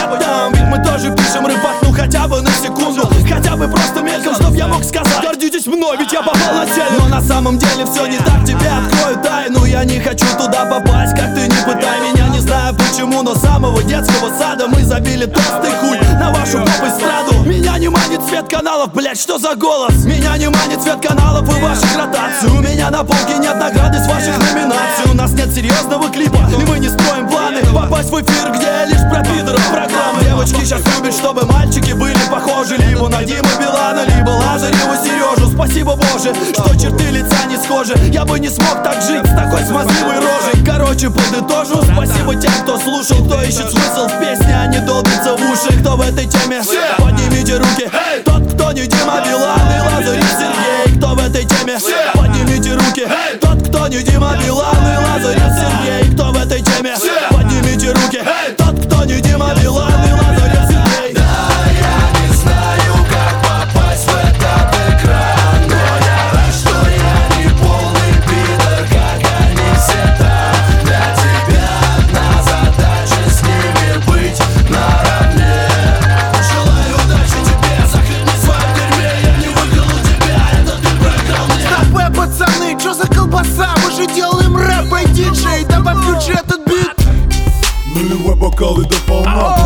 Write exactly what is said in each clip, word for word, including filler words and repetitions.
там. Ведь мы тоже пишем рэп, ну хотя бы на секунду, хотя бы просто мельком, чтоб я мог сказать: гордитесь мной, ведь я попал на цель. Но на самом деле все не так, тебе открою тайну. Я не хочу туда попасть, как ты не пытай меня. Не знаю почему, но с самого детского сада мы забили толстый хуй на вашу поп-эстраду. Меня не манит цвет каналов, блять, что за голос? Меня не манит цвет каналов и ваших ротаций. У меня на полке нет награды с ваших номинаций. У нас нет серьезного клипа, и мы не строим планы попасть в эфир, где лишь про пидоров программы. Девочки сейчас любят, чтобы мальчики были похожи либо на Диму Билана, либо Лазарева Сережу. Спасибо, Боже, что черты лица не схожи. Я бы не смог так жить с такой смазливой рожей. Короче, подытожу, спасибо тем, кто слушал, кто ищет смысл в песне, а не долбится в уши. Кто в этой теме? Поднимите руки. Тот, кто не Дима Билан и Лазарев Сергей. Кто в этой теме? Поднимите руки. Тот, кто не Дима Билан и Лазарев Сергей. Кто в этой теме? Поднимите руки. Тот, кто не Дима Билан и Лазарев Сергей. Да, я не знаю, как попасть в этот экран, но я рад, что я не полный пидор, как они все там. Для тебя одна задача с ними быть наравне. Желаю удачи тебе, захлебни в своем дерьме. Я не выиграл у тебя, это ты проиграл мне. Стопэ, пацаны, чё за колбаса? Мы же делаем рэп, эй, диджей, давай включи этот бит. Нулевой бокал и до полна.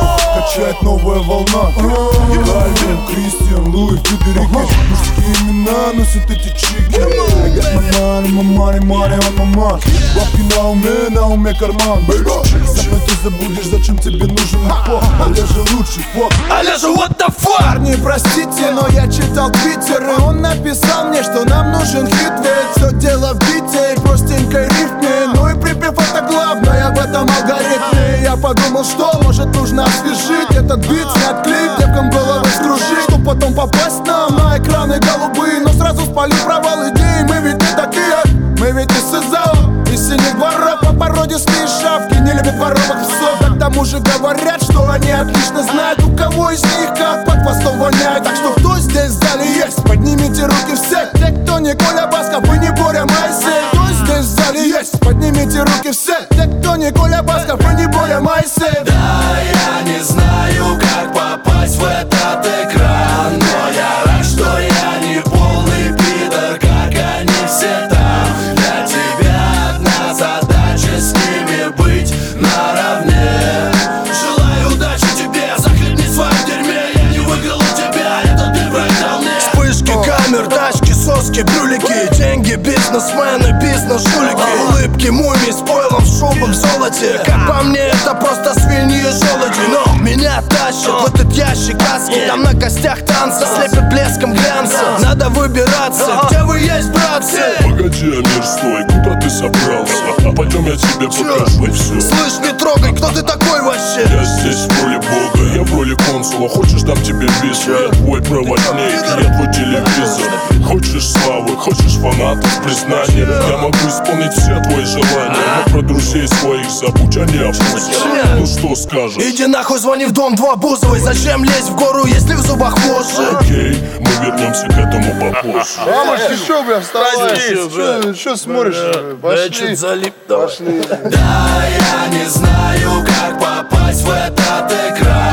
Качает новая волна. Кальвин, Кристиан, Луи, Федерико. Мужские имена носят эти чики. I got my money, my money, money on my mind. Бабки на уме, на уме карман. Со мной ты забудешь, зачем тебе нужен пop. Олежа лучший фок. Олежа, what the fuck? Парни, простите, но я читал твиттер, и он написал мне, что нам нужен хит. Ведь все дело в бите и простенькой рифме. Ну и припев это главное в этом алгоритме. Я подумал, что может нужно освежить этот бит, снять клип, девкам головы скружить, чтоб потом попасть нам на экраны голубые. Но сразу спалю провал идеи, мы ведь не такие. Мы ведь из СИЗО, из синих дворов, по породистые шавки не любят воровок псов. А к тому же говорят, что они отлично знают, у кого из них как под хвостом воняет. Так что кто здесь в зале есть? Поднимите руки все. Те, кто не Коля Басков и не Боря Моисей. Кто здесь в зале есть? Поднимите руки все. Те, кто не Коля Басков и не Боря Моисей. Да, я не знаю, как попасть в этот экран, но я рад, что я не полный пидор, как они все там. Для тебя одна задача с ними быть наравне. Желаю удачи тебе, захлебни в своем дерьме. Я не выиграл у тебя, это ты проиграл мне. Вспышки камер, тачки, соски, брюлики. Деньги, бизнесмены, бизнес-жулики. Улыбки, мумий с пойлом, в шубах, в золоте. Как по мне, это просто свиньи и желуди. Но меня тащат в этот ящик каски. Там на костях танца, слепят блеском глянца. Надо выбираться, где вы есть, братцы? Погоди, Амир, стой, куда ты собрался? А пойдем я тебе покажу все. Слышь, не трогай, кто ты такой вообще? Я здесь в роли бога, я в роли консула. Хочешь, дам тебе визу, я твой проводник, я твой телевизор. Хочешь славы, хочешь фанатов, признания. Я могу исполнить все твои желания, но про друзей своих забудь, они опустят. Ну что скажешь? Иди нахуй, звони в дом два Бузовой. Зачем лезть в гору, если в зубах воши? Окей, мы вернемся к этому попозже. Мамочки, что, бля, вставай? Что смотришь? Пошли. Залип, Пошли. Да, я не знаю, как попасть в этот экран,